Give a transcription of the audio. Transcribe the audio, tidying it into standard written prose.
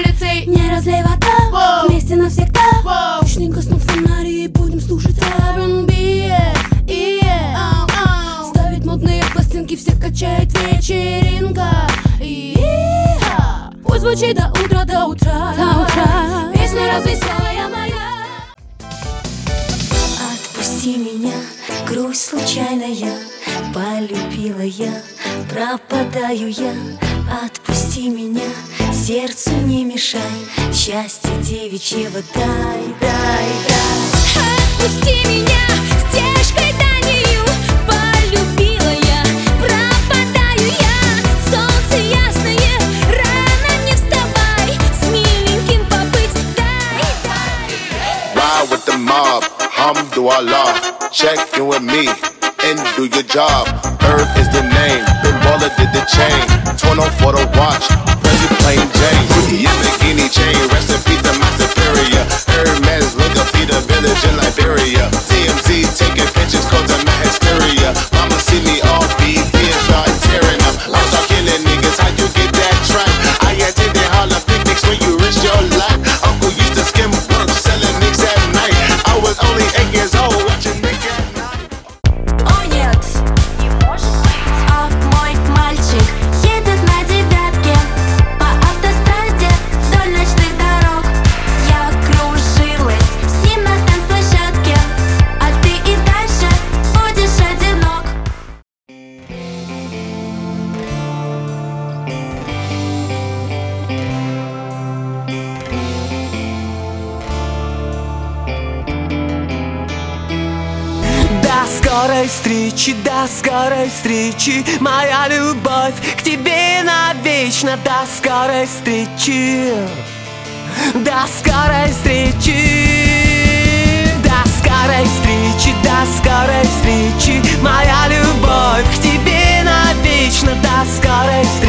улицей. Не разлей вода, вместе навсегда. Точно гаснут фонари и будем слушать R&B. Ставить модные пластинки, все качает вечеринка. Пусть звучит до утра, до утра, до утра. Песня развеселая моя. Отпусти меня, грусть случайная, полюбила я, пропадаю я. Отпусти меня, сердцу не мешай, счастье девичьего дай, дай, дай. Отпусти меня, стежкой данью, полюбила я, пропадаю я. Солнце ясное, рано не вставай, с миленьким побыть дай, дай. Ride with the mob, hamdulillah. Check in with me and do your job. Herb is the name, Ben Baller did the chain. Torn on for the watch, Prezi plain Jane. Yamagini chain, rest in peace to my superior. Hermes, look up, feed a village in Liberia. TMZ taking pictures, cause of my hysteria. Mama see me all BP and start tearing up. I start killing niggas, how you get that track? I attended Harlem picnics when you risked your life. Uncle used to skim work, selling nicks at night. I was only 8 years old, watching Nick at night. О нет, не может быть. А мой мальчик едет на девятке по автостраде вдоль ночных дорог. Я кружилась с ним на танцплощадке, а ты и дальше будешь одинок. До скорой встречи, моя любовь к тебе навечно. До скорой встречи, до скорой встречи, до скорой встречи, до скорой встречи, моя любовь к тебе навечно. До скорой встречи.